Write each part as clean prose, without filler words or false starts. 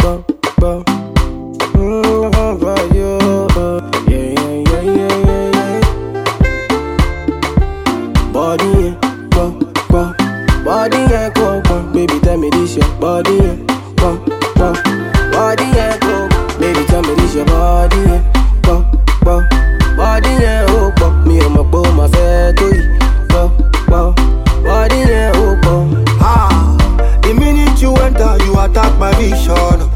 bo. For you. Yeah. Body, go. Body, go. Baby, tell me this your body, go. Body, go. Baby, tell me this your body, go. Body, go. Me and my boy, my fair to you, go. Body, go. The minute you enter, you attack my vision.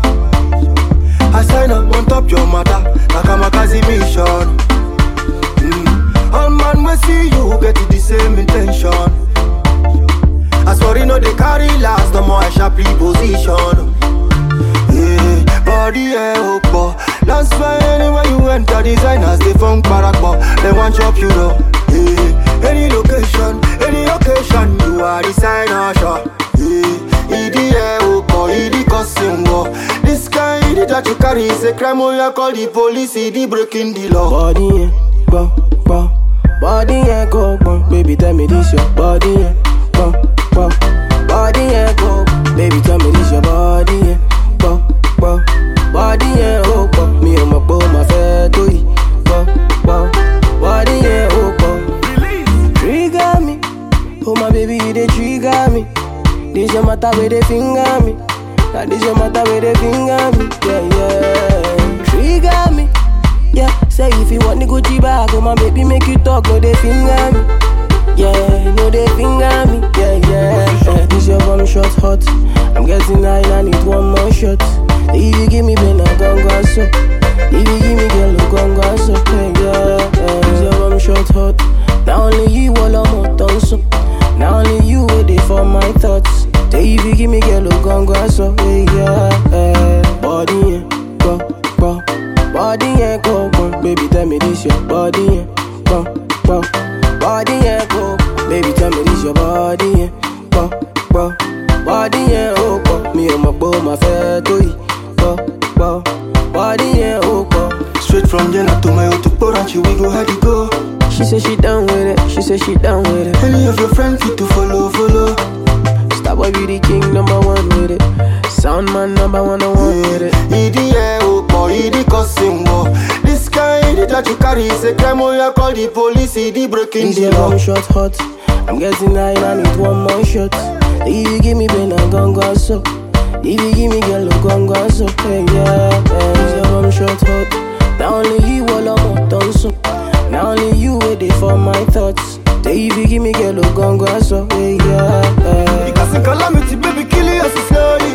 I sign up on top your matter, like I'm a Kazi mission. All man we see you get the same intention. As for you know they carry last, the more I sharply position. Yeah, body opo. That's why anywhere you enter, designers they funk barakbo. They want chop you though. Yeah, any location, any occasion, you are designer shop. Yeah, idi opo, idi cousin wo. This kind that you carry is a crime. Oh, you call the police, idi breaking the law. Body, go. Body, go. Baby, tell me this your body, go. Body, go. Baby, tell me this your body, go. Body, go. Me and my boy, my fair to you, go. Body, go. Trigger me, oh my baby, you dey trigger me. This your matter where they finger me. Now this your matter where they finger me. Yeah. Trigger me. Yeah, say if you want the Gucci bag, oh my baby make you talk, no they finger me. Yeah, no they finger me. Yeah. This your one shot hot. I'm getting high, I need one more shot. If you give me ben, I'm gon' go so. If you give me girl, I'm gon' go so. Yeah. This your one shot hot. Now only you all I'm done so. Now only you waiting for my thoughts. Say if you give me girl, I'm gon' go so. Yeah. Body, go. Body, go. Baby, tell me this your body, go. Body, go. Baby, tell me this your body, go. Body, go. Me and my boy, my fair to you, go. Body, go. Straight from Jenna to my auto Poranchi, we go how to go. She said she down with it. Any of your friends fit to follow. Star boy be the king, #1 with it. Sound man #1 with it. Idi opo, idi cousin wo. This kind that you carry is a crime. Oh, you call the police, idi breaking the law. One shot hot. I'm getting high, I need one more shot. If you give me ben, I'm gon' go so. If you give me girl, I'm gon' go so. Yeah. This one shot hot. Now only you all I'm done so. Now only you waiting for my thoughts. Say if you give me girl, I'm gon' go so. Yeah. Because in calamity, baby, kill us slowly.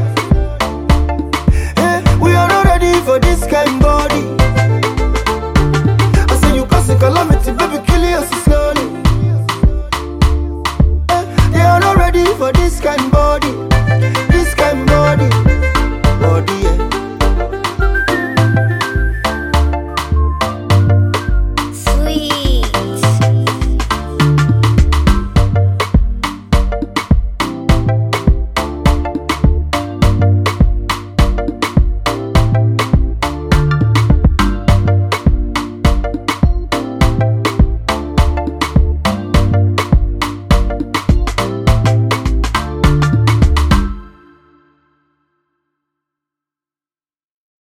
We are not ready for this kind body. I say you cause a calamity, baby, kill us slowly. They are not ready for this kind body.